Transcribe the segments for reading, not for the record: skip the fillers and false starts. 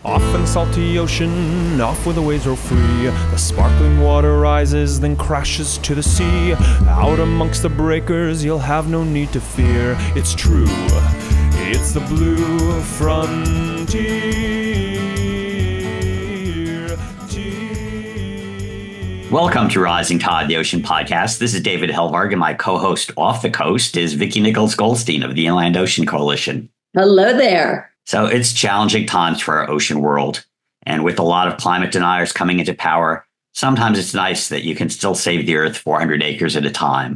Off in the salty ocean, off where the waves roll free. The sparkling water rises, then crashes to the sea. Out amongst the breakers, you'll have no need to fear. It's true, it's the blue frontier. Welcome to Rising Tide, the Ocean Podcast. This is David Helvarg, and my co-host off the coast is Vicki Nichols-Goldstein of the Inland Ocean Coalition. Hello there. So it's challenging times for our ocean world. And with a lot of climate deniers coming into power, sometimes it's nice that you can still save the earth 400 acres at a time.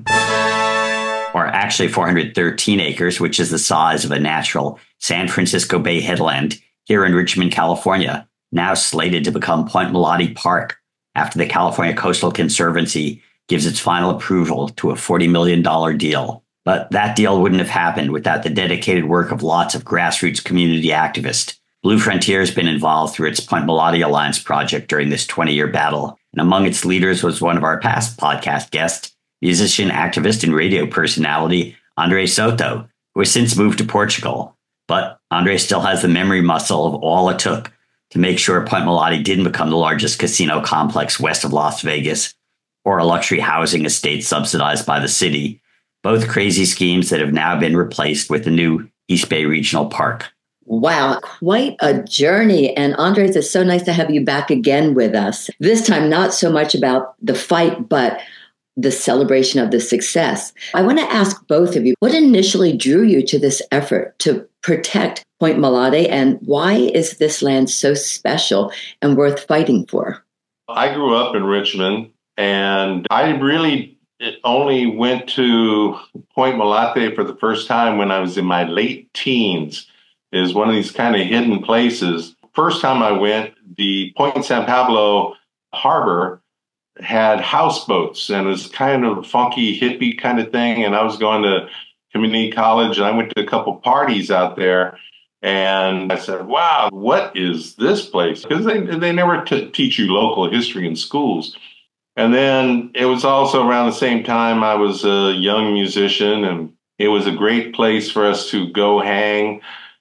Or actually 413 acres, which is the size of a natural San Francisco Bay headland here in Richmond, California, now slated to become Point Mulati Park after the California Coastal Conservancy gives its final approval to a $40 million deal. But that deal wouldn't have happened without the dedicated work of lots of grassroots community activists. Blue Frontier has been involved through its Point Mulati Alliance project during this 20-year battle. And among its leaders was one of our past podcast guests, musician, activist, and radio personality, Andre Soto, who has since moved to Portugal. But Andre still has the memory muscle of all it took to make sure Point Mulati didn't become the largest casino complex west of Las Vegas or a luxury housing estate subsidized by the city. Both crazy schemes that have now been replaced with the new East Bay Regional Park. Wow, quite a journey. And Andres, it's so nice to have you back again with us. This time, not so much about the fight, but the celebration of the success. I want to ask both of you, what initially drew you to this effort to protect Point Mulati, and why is this land so special and worth fighting for? I grew up in Richmond, and I really only went to Point Mulati for the first time when I was in my late teens. It is one of these kind of hidden places. First time I went, the Point San Pablo harbor had houseboats, and it was kind of funky hippie kind of thing. And I was going to community college, and I went to a couple parties out there. And I said, wow, what is this place? Because they never teach you local history in schools. And then it was also around the same time I was a young musician, and it was a great place for us to go hang.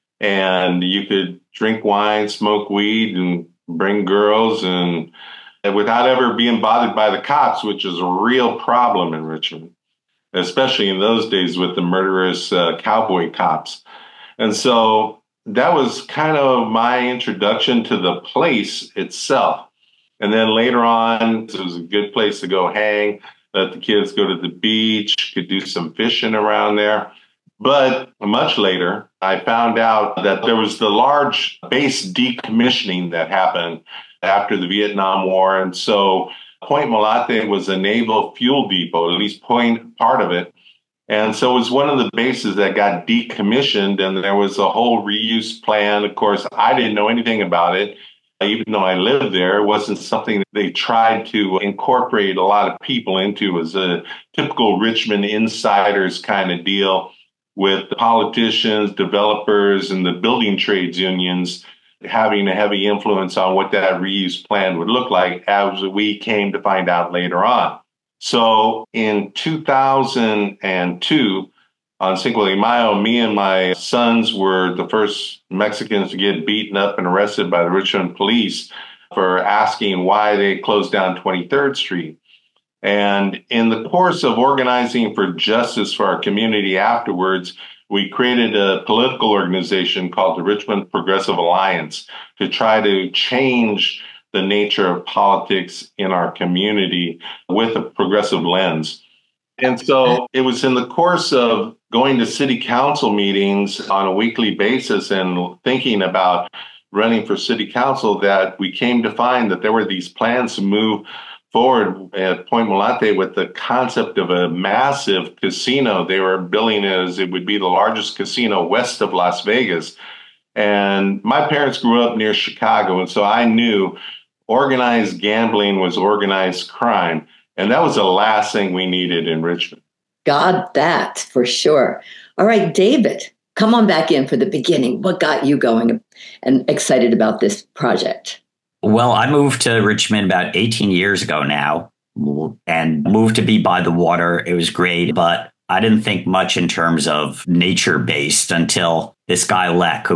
And you could drink wine, smoke weed, and bring girls, and without ever being bothered by the cops, which is a real problem in Richmond, especially in those days with the murderous cowboy cops. And so that was kind of my introduction to the place itself. And then later on, it was a good place to go hang, let the kids go to the beach, could do some fishing around there. But much later, I found out that there was the large base decommissioning that happened after the Vietnam War. And so Point Mulati was a naval fuel depot, at least part of it. And so it was one of the bases that got decommissioned, and there was a whole reuse plan. Of course, I didn't know anything about it. Even though I lived there, it wasn't something that they tried to incorporate a lot of people into. It was a typical Richmond insiders kind of deal with politicians, developers, and the building trades unions having a heavy influence on what that reuse plan would look like, as we came to find out later on. So in 2002, on Cinco de Mayo, me and my sons were the first Mexicans to get beaten up and arrested by the Richmond police for asking why they closed down 23rd Street. And in the course of organizing for justice for our community afterwards, we created a political organization called the Richmond Progressive Alliance to try to change the nature of politics in our community with a progressive lens. And so it was in the course of going to city council meetings on a weekly basis and thinking about running for city council that we came to find that there were these plans to move forward at Point Mulati with the concept of a massive casino. They were billing it as it would be the largest casino west of Las Vegas. And my parents grew up near Chicago, and so I knew organized gambling was organized crime. And that was the last thing we needed in Richmond. Got that for sure. All right, David, come on back in for the beginning. What got you going and excited about this project? Well, I moved to Richmond about 18 years ago now and moved to be by the water. It was great, but I didn't think much in terms of nature-based until this guy, Lek, who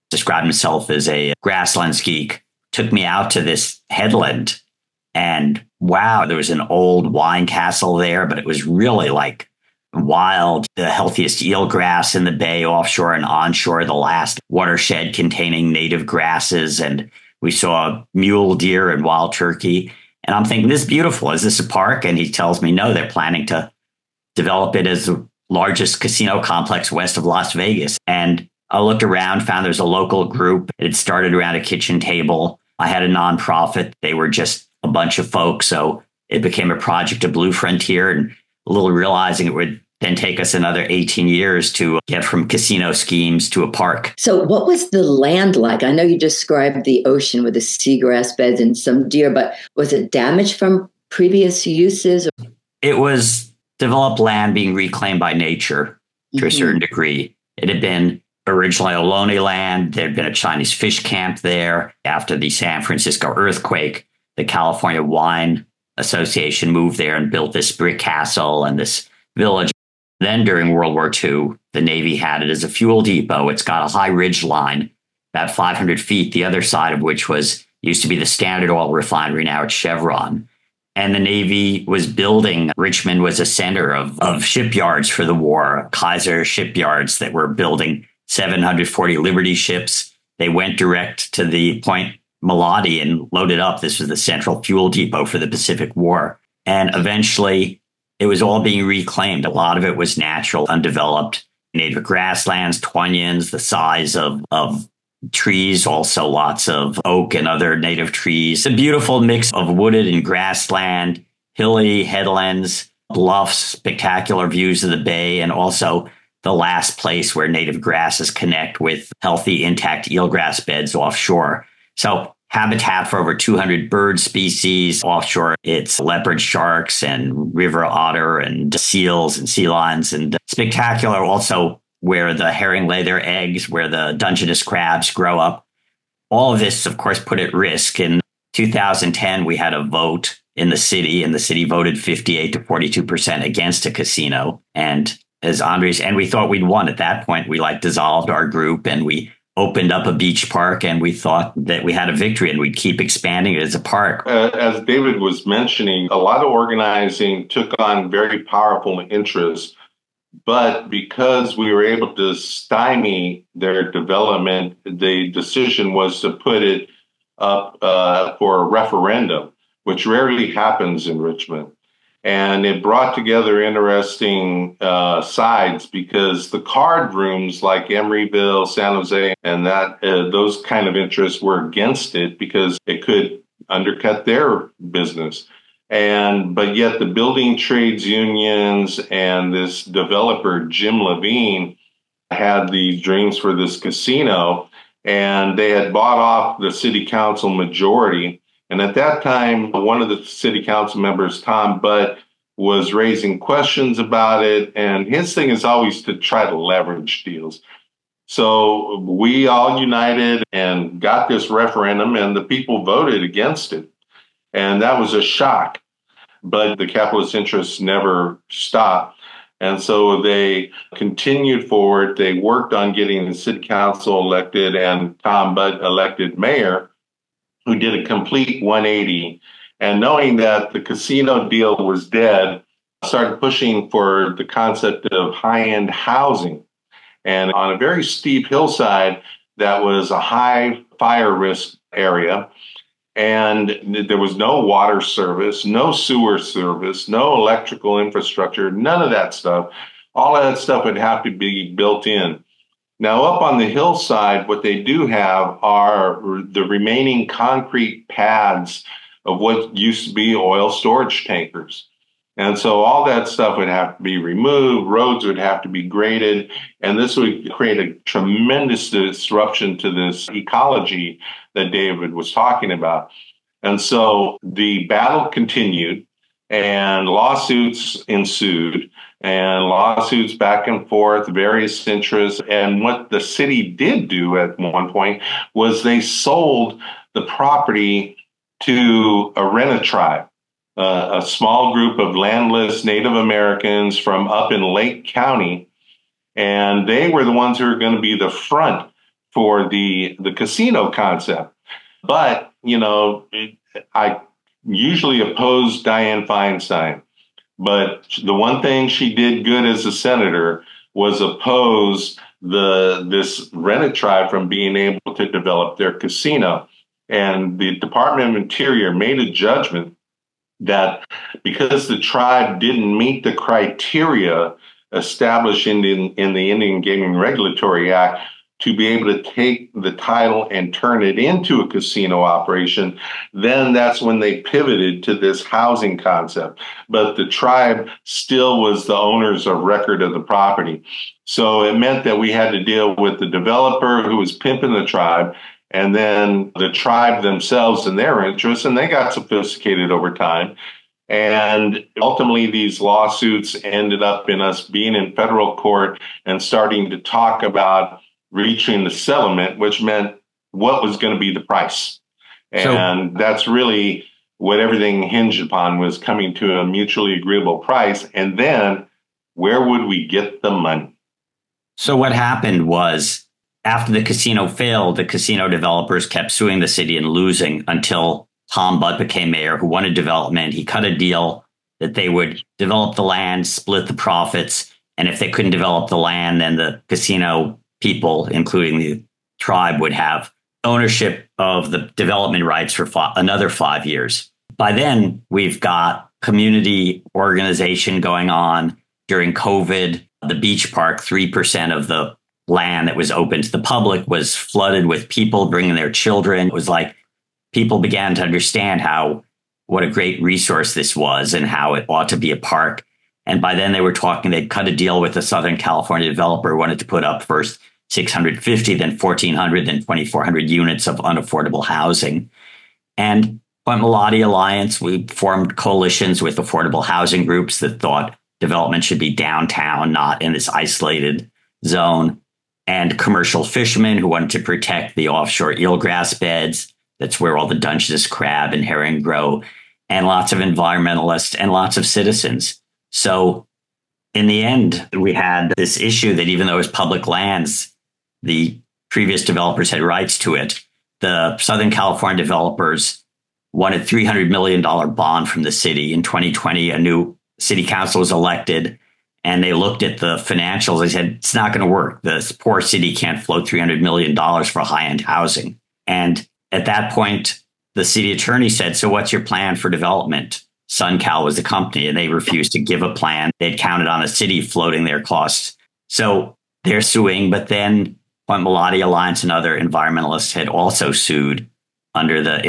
described himself as a grasslands geek, took me out to this headland. And wow, there was an old wine castle there, but it was really like wild, the healthiest eelgrass in the bay, offshore and onshore, the last watershed containing native grasses. And we saw mule deer and wild turkey. And I'm thinking, this is beautiful. Is this a park? And he tells me, no, they're planning to develop it as the largest casino complex west of Las Vegas. And I looked around, found there's a local group. It started around a kitchen table. I had a nonprofit. They were just a bunch of folks. So it became a project of Blue Frontier, and a little realizing it would then take us another 18 years to get from casino schemes to a park. So what was the land like? I know you described the ocean with the seagrass beds and some deer, but was it damaged from previous uses? It was developed land being reclaimed by nature to a certain degree. It had been originally Ohlone land. There had been a Chinese fish camp there. After the San Francisco earthquake, the California Wine Association moved there and built this brick castle and this village. Then during World War II, the Navy had it as a fuel depot. It's got a high ridge line, about 500 feet, the other side of which used to be the Standard Oil refinery, now it's Chevron. And the Navy was building, Richmond was a center of shipyards for the war, Kaiser shipyards that were building 740 Liberty ships. They went direct to the Point Malati and loaded up. This was the central fuel depot for the Pacific War. And eventually, it was all being reclaimed. A lot of it was natural, undeveloped, native grasslands, tunions, the size of trees, also lots of oak and other native trees. A beautiful mix of wooded and grassland, hilly headlands, bluffs, spectacular views of the bay, and also the last place where native grasses connect with healthy, intact eelgrass beds offshore. So habitat for over 200 bird species offshore. It's leopard sharks and river otter and seals and sea lions, and spectacular also where the herring lay their eggs, where the Dungeness crabs grow up. All of this, of course, put at risk. In 2010, we had a vote in the city, and the city voted 58 to 42% against a casino. And as Andres, and we thought we'd won at that point. We dissolved our group and we opened up a beach park, and we thought that we had a victory and we'd keep expanding it as a park. As David was mentioning, a lot of organizing took on very powerful interests, but because we were able to stymie their development, the decision was to put it up for a referendum, which rarely happens in Richmond. And it brought together interesting sides, because the card rooms like Emeryville, San Jose, and those kind of interests were against it because it could undercut their business. But yet the building trades unions and this developer, Jim Levine, had these dreams for this casino, and they had bought off the city council majority. And at that time, one of the city council members, Tom Butt, was raising questions about it. And his thing is always to try to leverage deals. So we all united and got this referendum, and the people voted against it. And that was a shock. But the capitalist interests never stopped. And so they continued forward. They worked on getting the city council elected and Tom Butt elected mayor, who did a complete 180. And knowing that the casino deal was dead, started pushing for the concept of high-end housing. And on a very steep hillside, that was a high fire risk area. And there was no water service, no sewer service, no electrical infrastructure, none of that stuff. All of that stuff would have to be built in. Now, up on the hillside, what they do have are the remaining concrete pads of what used to be oil storage tankers. And so all that stuff would have to be removed, roads would have to be graded, and this would create a tremendous disruption to this ecology that David was talking about. And so the battle continued, and lawsuits ensued, and lawsuits back and forth, various interests. And what the city did do at one point was they sold the property to a Rena tribe, a small group of landless Native Americans from up in Lake County. And they were the ones who were going to be the front for the casino concept. But, I usually oppose Dianne Feinstein. But the one thing she did good as a senator was oppose this Rennet tribe from being able to develop their casino. And the Department of Interior made a judgment that because the tribe didn't meet the criteria established in the Indian Gaming Regulatory Act to be able to take the title and turn it into a casino operation, then that's when they pivoted to this housing concept. But the tribe still was the owners of record of the property. So it meant that we had to deal with the developer who was pimping the tribe, and then the tribe themselves and their interests, and they got sophisticated over time. And ultimately, these lawsuits ended up in us being in federal court and starting to talk about reaching the settlement, which meant what was going to be the price. And that's really what everything hinged upon, was coming to a mutually agreeable price. And then where would we get the money? So what happened was, after the casino failed, the casino developers kept suing the city and losing until Tom Butt became mayor, who wanted development. He cut a deal that they would develop the land, split the profits, and if they couldn't develop the land, then the casino people, including the tribe, would have ownership of the development rights for another 5 years. By then, we've got community organization going on. During COVID, the beach park, 3% of the land that was open to the public was flooded with people bringing their children. It was like people began to understand what a great resource this was and how it ought to be a park. And by then they were talking, they'd cut a deal with a Southern California developer who wanted to put up first 650, then 1,400, then 2,400 units of unaffordable housing. And Point Muladi Alliance, we formed coalitions with affordable housing groups that thought development should be downtown, not in this isolated zone. And commercial fishermen who wanted to protect the offshore eelgrass beds. That's where all the Dungeness crab and herring grow. And lots of environmentalists and lots of citizens. So in the end, we had this issue that even though it was public lands, the previous developers had rights to it. The Southern California developers wanted $300 million bond from the city. In 2020, a new city council was elected, and they looked at the financials. They said, it's not going to work. This poor city can't float $300 million for high-end housing. And at that point, the city attorney said, so what's your plan for development? SunCal was the company, and they refused to give a plan. They'd counted on the city floating their costs. So they're suing, but then Point Muladi Alliance and other environmentalists had also sued under the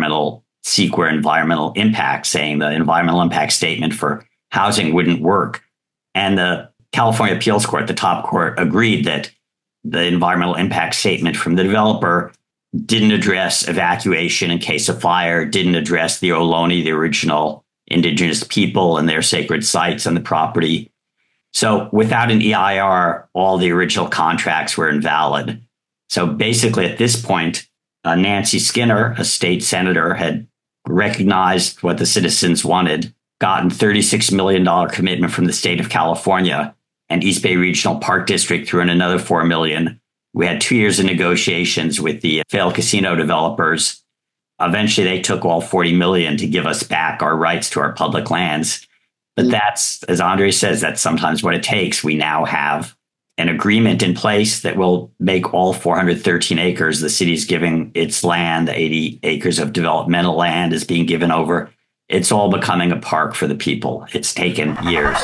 CEQA environmental impact, saying the environmental impact statement for housing wouldn't work. And the California Appeals Court, the top court, agreed that the environmental impact statement from the developer didn't address evacuation in case of fire, didn't address the Ohlone, the original indigenous people and their sacred sites on the property. So without an EIR, all the original contracts were invalid. So basically at this point, Nancy Skinner, a state senator, had recognized what the citizens wanted, gotten $36 million commitment from the state of California, and East Bay Regional Park District threw in another $4 million. We had 2 years of negotiations with the failed casino developers. Eventually, they took all $40 million to give us back our rights to our public lands. But that's, as Andre says, that's sometimes what it takes. We now have an agreement in place that will make all 413 acres. The city's giving its land, the 80 acres of developmental land is being given over. It's all becoming a park for the people. It's taken years.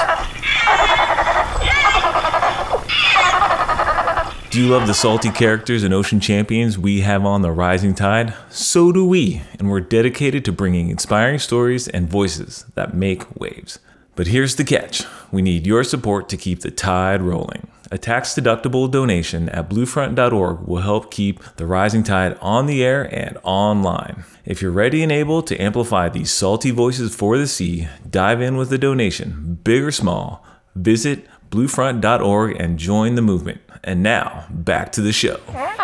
Do you love the salty characters and ocean champions we have on The Rising Tide? So do we, and we're dedicated to bringing inspiring stories and voices that make waves. But here's the catch. We need your support to keep the tide rolling. A tax-deductible donation at bluefront.org will help keep The Rising Tide on the air and online. If you're ready and able to amplify these salty voices for the sea, dive in with a donation, big or small. Visit bluefront.org and join the movement. And now, back to the show.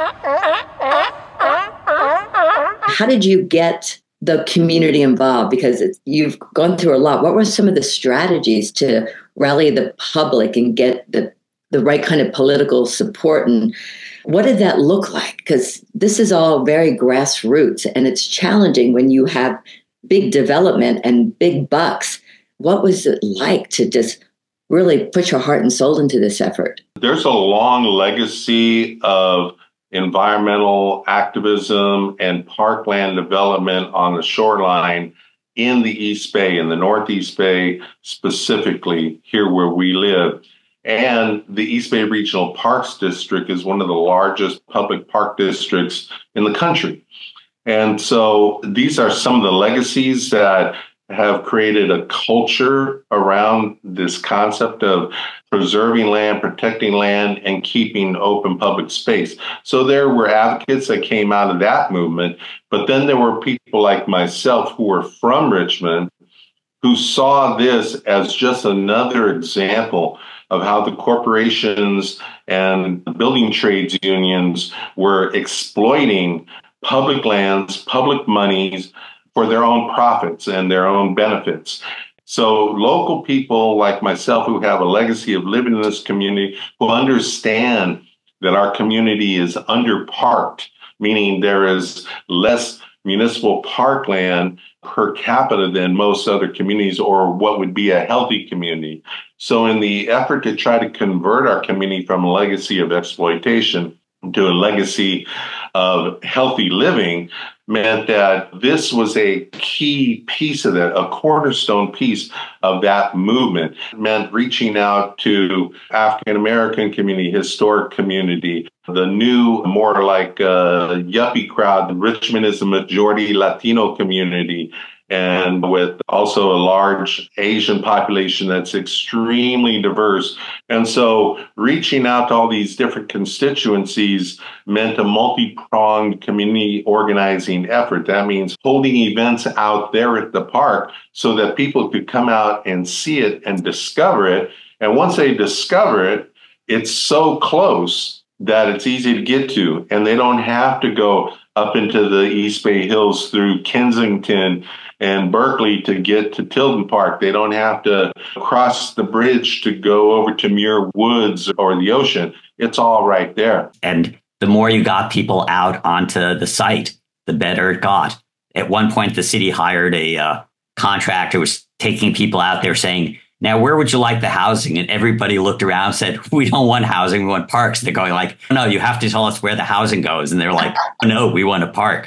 How did you get the community involved? Because you've gone through a lot. What were some of the strategies to rally the public and get the the right kind of political support. And what did that look like? Because this is all very grassroots, and it's challenging when you have big development and big bucks. What was it like to just really put your heart and soul into this effort? There's a long legacy of environmental activism and parkland development on the shoreline in the East Bay, in the Northeast Bay, specifically here where we live. And the East Bay Regional Parks District is one of the largest public park districts in the country. And so these are some of the legacies that have created a culture around this concept of preserving land, protecting land, and keeping open public space. So there were advocates that came out of that movement, but then there were people like myself who were from Richmond who saw this as just another example of how the corporations and the building trades unions were exploiting public lands, public monies for their own profits and their own benefits. So local people like myself who have a legacy of living in this community, who understand that our community is underparked, meaning there is less municipal parkland per capita than most other communities, or what would be a healthy community. So in the effort to try to convert our community from a legacy of exploitation to a legacy of healthy living, meant that this was a key piece of that, a cornerstone piece of that movement. It meant reaching out to African American community, historic community, the new, more like yuppie crowd. Richmond is a majority Latino community, and with also a large Asian population that's extremely diverse. And so reaching out to all these different constituencies meant a multi-pronged community organizing effort. That means holding events out there at the park so that people could come out and see it and discover it. And once they discover it, it's so close that it's easy to get to, and they don't have to go up into the East Bay Hills through Kensington and Berkeley to get to Tilden Park. They don't have to cross the bridge to go over to Muir Woods or the ocean. It's all right there. And the more you got people out onto the site, the better it got. At one point, the city hired a contractor who was taking people out there saying, now, where would you like the housing? And everybody looked around and said, we don't want housing, we want parks. They're going like, no, you have to tell us where the housing goes. And they're like, oh, no, we want a park.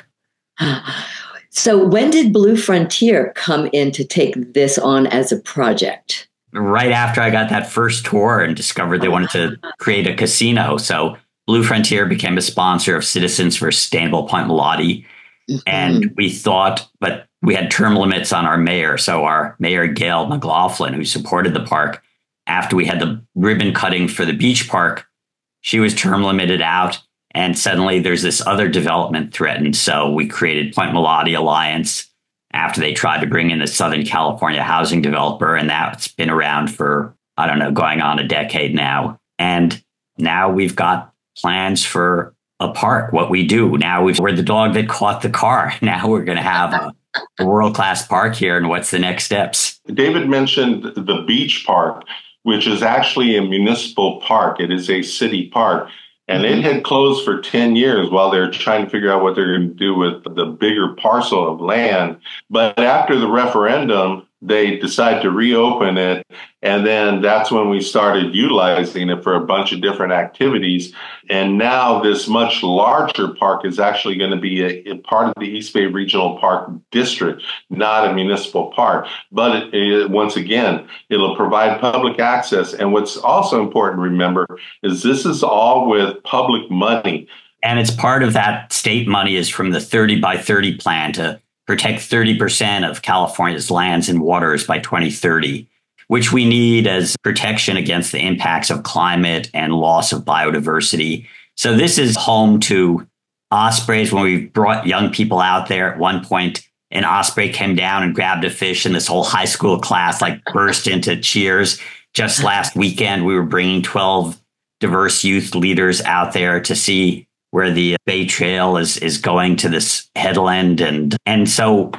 So when did Blue Frontier come in to take this on as a project? Right after I got that first tour and discovered they wanted to create a casino. So Blue Frontier became a sponsor of Citizens for Sustainable Point Mulati. Mm-hmm. And we thought, but we had term limits on our mayor. So our mayor, Gail McLaughlin, who supported the park, after we had the ribbon cutting for the beach park, she was term limited out. And suddenly there's this other development threatened. So we created Point Mulati Alliance after they tried to bring in a Southern California housing developer. And that's been around for, I don't know, going on a decade now. And now we've got plans for a park. What we do now, we're the dog that caught the car. Now we're going to have a world-class park here. And what's the next steps? David mentioned the beach park, which is actually a municipal park. It is a city park. And it had closed for 10 years while they're trying to figure out what they're going to do with the bigger parcel of land. But after the referendum, they decided to reopen it. And then that's when we started utilizing it for a bunch of different activities. And now this much larger park is actually going to be a part of the East Bay Regional Park District, not a municipal park. But once again, it'll provide public access. And what's also important to remember is this is all with public money. And it's part of that state money is from the 30 by 30 plan to protect 30% of California's lands and waters by 2030, which we need as protection against the impacts of climate and loss of biodiversity. So this is home to ospreys. When we brought young people out there at one point, an osprey came down and grabbed a fish, and this whole high school class like burst into cheers. Just last weekend, we were bringing 12 diverse youth leaders out there to see where the Bay Trail is going to this headland. And so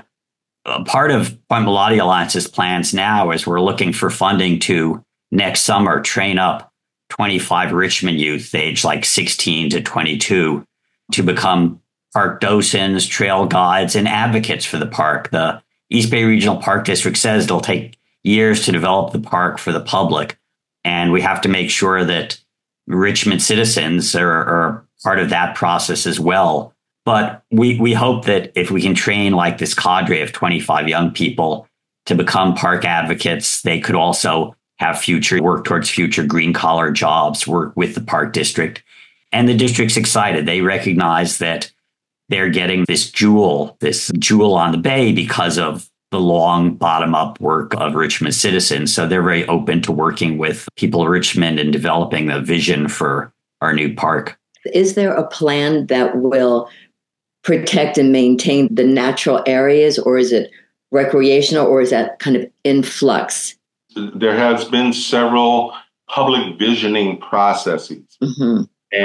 part of Point Mulati Alliance's plans now is we're looking for funding to next summer train up 25 Richmond youth, aged like 16 to 22, to become park docents, trail guides, and advocates for the park. The East Bay Regional Park District says it'll take years to develop the park for the public, and we have to make sure that Richmond citizens are part of that process as well. But we hope that if we can train like this cadre of 25 young people to become park advocates, they could also have work towards future green collar jobs, work with the park district. And the district's excited. They recognize that they're getting this jewel on the bay because of the long bottom up work of Richmond citizens. So they're very open to working with people in Richmond and developing the vision for our new park. Is there a plan that will protect and maintain the natural areas, or is it recreational, or is that kind of in flux? There has been several public visioning processes. Mm-hmm.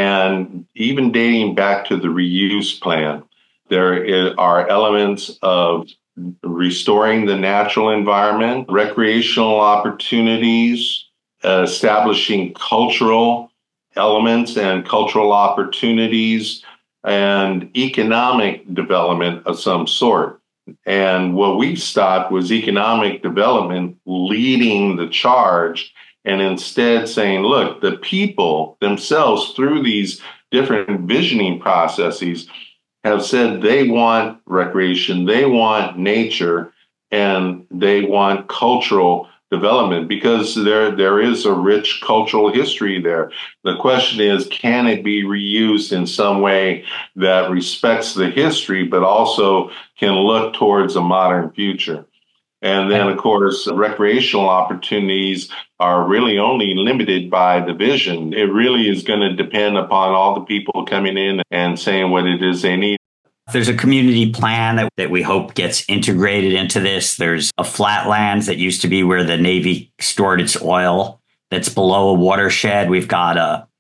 And even dating back to the reuse plan, there are elements of restoring the natural environment, recreational opportunities, establishing cultural elements and cultural opportunities, and economic development of some sort. And what we stopped was economic development leading the charge, and instead saying, look, the people themselves, through these different visioning processes, have said they want recreation, they want nature, and they want cultural development, because there is a rich cultural history there. The question is, can it be reused in some way that respects the history, but also can look towards a modern future? And then, of course, recreational opportunities are really only limited by the vision. It really is going to depend upon all the people coming in and saying what it is they need. There's a community plan that we hope gets integrated into this. There's a flatlands that used to be where the Navy stored its oil that's below a watershed. We've got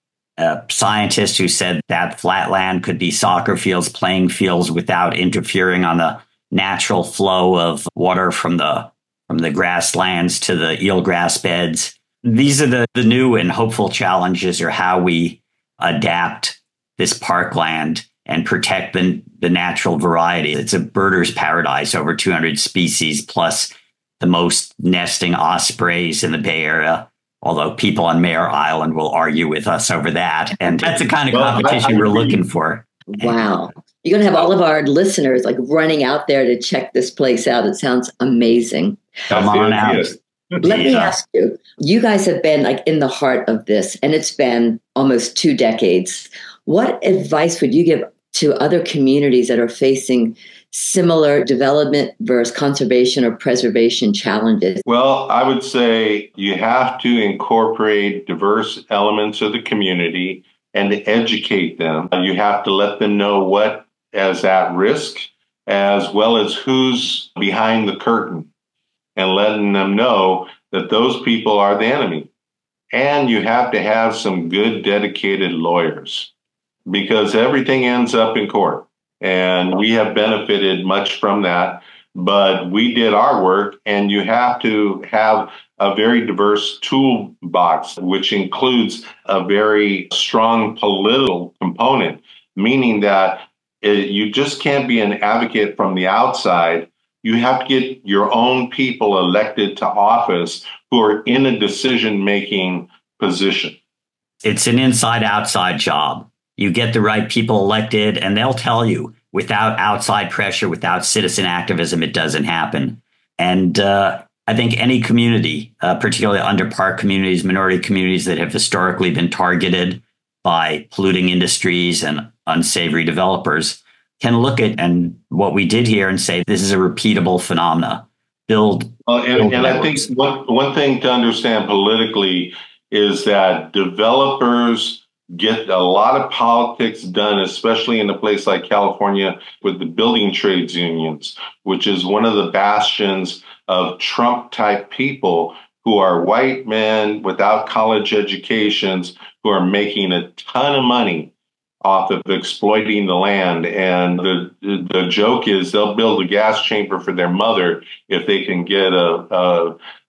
a scientist who said that flatland could be soccer fields, playing fields, without interfering on the natural flow of water from the grasslands to the eelgrass beds. These are the new and hopeful challenges, or how we adapt this parkland and protect the natural variety. It's a birder's paradise, over 200 species, plus the most nesting ospreys in the Bay Area, although people on Mayor Island will argue with us over that. And that's the kind of competition we're looking for. Wow. You're going to have all of our listeners like running out there to check this place out. It sounds amazing. Come on out. Let me ask you, you guys have been like in the heart of this, and it's been almost 2 decades. What advice would you give to other communities that are facing similar development versus conservation or preservation challenges? Well, I would say you have to incorporate diverse elements of the community and to educate them. You have to let them know what is at risk, as well as who's behind the curtain, and letting them know that those people are the enemy. And you have to have some good, dedicated lawyers, because everything ends up in court. And we have benefited much from that. But we did our work, and you have to have a very diverse toolbox, which includes a very strong political component, meaning that you just can't be an advocate from the outside. You have to get your own people elected to office who are in a decision-making position. It's an inside-outside job. You get the right people elected, and they'll tell you, without outside pressure, without citizen activism, it doesn't happen. And I think any community, particularly underpark communities, minority communities that have historically been targeted by polluting industries and unsavory developers, can look at and what we did here and say, this is a repeatable phenomena. And I think one thing to understand politically is that developers get a lot of politics done, especially in a place like California with the building trades unions, which is one of the bastions of Trump-type people who are white men without college educations who are making a ton of money off of exploiting the land. And the joke is they'll build a gas chamber for their mother if they can get a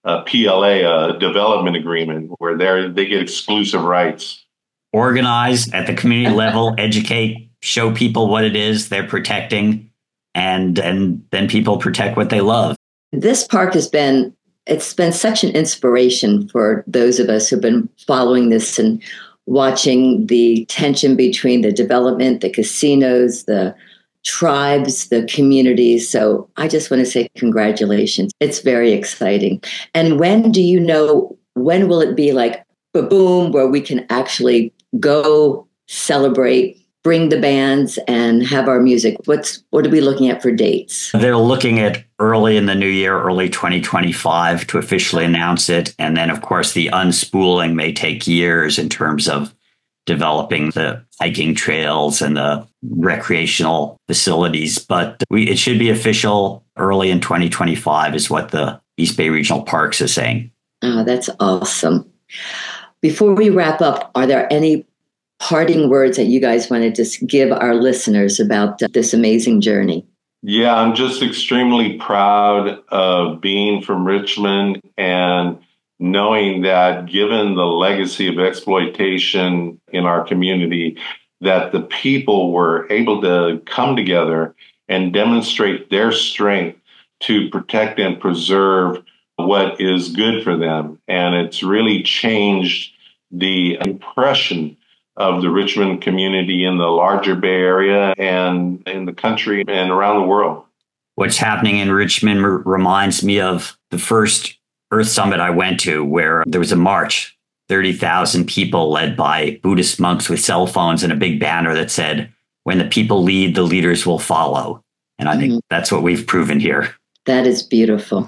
PLA, a development agreement, where they get exclusive rights. Organize at the community level, educate, show people what it is they're protecting, and then people protect what they love. This park it's been such an inspiration for those of us who've been following this and watching the tension between the development, the casinos, the tribes, the communities. So I just want to say congratulations. It's very exciting. And when will it be like boom, where we can actually go celebrate, bring the bands and have our music? What are we looking at for dates? They're looking at early in the new year, early 2025 to officially announce it. And then, of course, the unspooling may take years in terms of developing the hiking trails and the recreational facilities. But it should be official early in 2025 is what the East Bay Regional Parks is saying. Oh, that's awesome. Before we wrap up, are there any parting words that you guys want to just give our listeners about this amazing journey? Yeah, I'm just extremely proud of being from Richmond and knowing that given the legacy of exploitation in our community, that the people were able to come together and demonstrate their strength to protect and preserve what is good for them. And it's really changed the impression of the Richmond community in the larger Bay Area and in the country and around the world. What's happening in Richmond reminds me of the first Earth Summit I went to, where there was a march, 30,000 people led by Buddhist monks with cell phones and a big banner that said, "When the people lead, the leaders will follow." And I think that's what we've proven here. That is beautiful.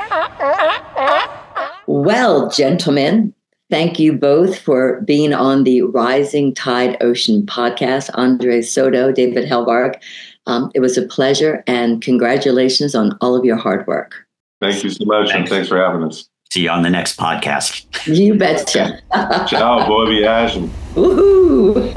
Well, gentlemen, thank you both for being on the Rising Tide Ocean podcast. Andres Soto, David Helvarg. It was a pleasure, and congratulations on all of your hard work. Thank you so much, and thanks for having us. See you on the next podcast. You betcha. Ciao, boa viagem. Woohoo!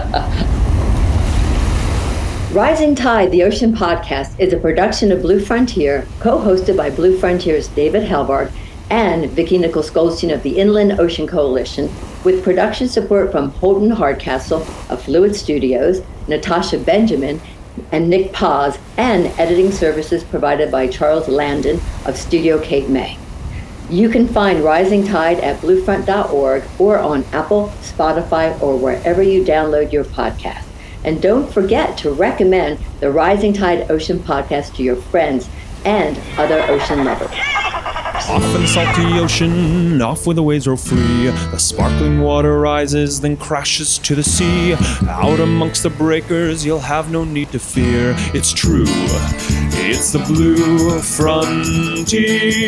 Rising Tide, the Ocean Podcast, is a production of Blue Frontier, co-hosted by Blue Frontier's David Helvarg and Vicki Nichols Goldstein of the Inland Ocean Coalition, with production support from Holden Hardcastle of Fluid Studios, Natasha Benjamin, and Nick Paz, and editing services provided by Charles Landon of Studio Cape May. You can find Rising Tide at bluefront.org or on Apple, Spotify, or wherever you download your podcast. And don't forget to recommend the Rising Tide Ocean podcast to your friends and other ocean lovers. Off in the salty ocean, off where the waves roll free. The sparkling water rises, then crashes to the sea. Out amongst the breakers, you'll have no need to fear. It's true, it's the Blue Frontier.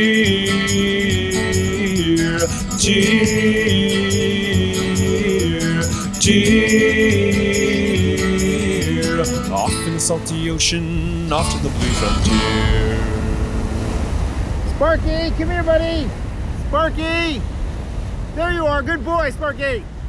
Off in the salty ocean, off to the Blue Frontier. Sparky, come here, buddy. Sparky. There you are. Good boy, Sparky.